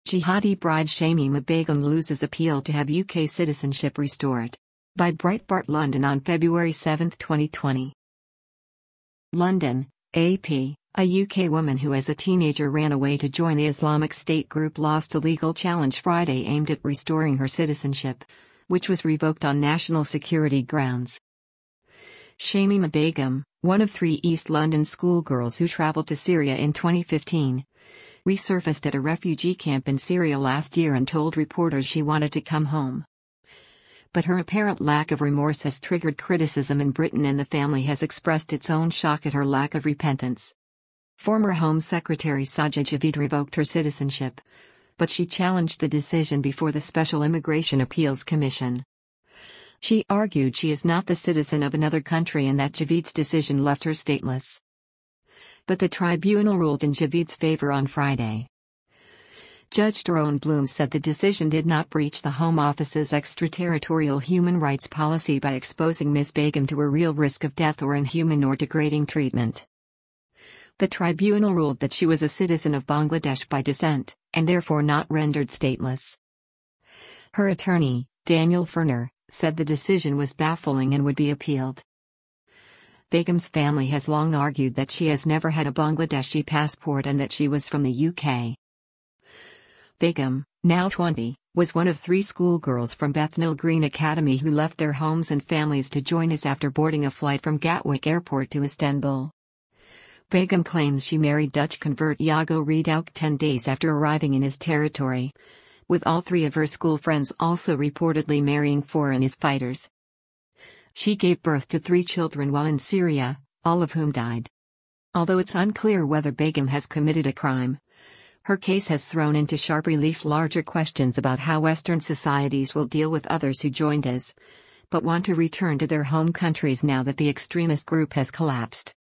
Jihadi bride Shamima Begum loses appeal to have UK citizenship restored. By Breitbart London on February 7, 2020. London, AP. A UK woman who as a teenager ran away to join the Islamic State group lost a legal challenge Friday aimed at restoring her citizenship, which was revoked on national security grounds. Shamima Begum, one of 3 East London schoolgirls who travelled to Syria in 2015, resurfaced at a refugee camp in Syria last year and told reporters she wanted to come home. But her apparent lack of remorse has triggered criticism in Britain, and the family has expressed its own shock at her lack of repentance. Former Home Secretary Sajid Javid revoked her citizenship, but she challenged the decision before the Special Immigration Appeals Commission. She argued she is not the citizen of another country and that Javid's decision left her stateless. But the tribunal ruled in Javid's favor on Friday. Judge Tyrone Bloom said the decision did not breach the Home Office's extraterritorial human rights policy by exposing Ms. Begum to a real risk of death or inhuman or degrading treatment. The tribunal ruled that she was a citizen of Bangladesh by descent, and therefore not rendered stateless. Her attorney, Daniel Furner, said the decision was baffling and would be appealed. Begum's family has long argued that she has never had a Bangladeshi passport and that she was from the UK. Begum, now 20, was one of 3 schoolgirls from Bethnal Green Academy who left their homes and families to join us after boarding a flight from Gatwick Airport to Istanbul. Begum claims she married Dutch convert Jago Redouk 10 days after arriving in his territory, with all 3 of her school friends also reportedly marrying foreign IS fighters. She gave birth to 3 children while in Syria, all of whom died. Although it's unclear whether Begum has committed a crime, her case has thrown into sharp relief larger questions about how Western societies will deal with others who joined us, but want to return to their home countries now that the extremist group has collapsed.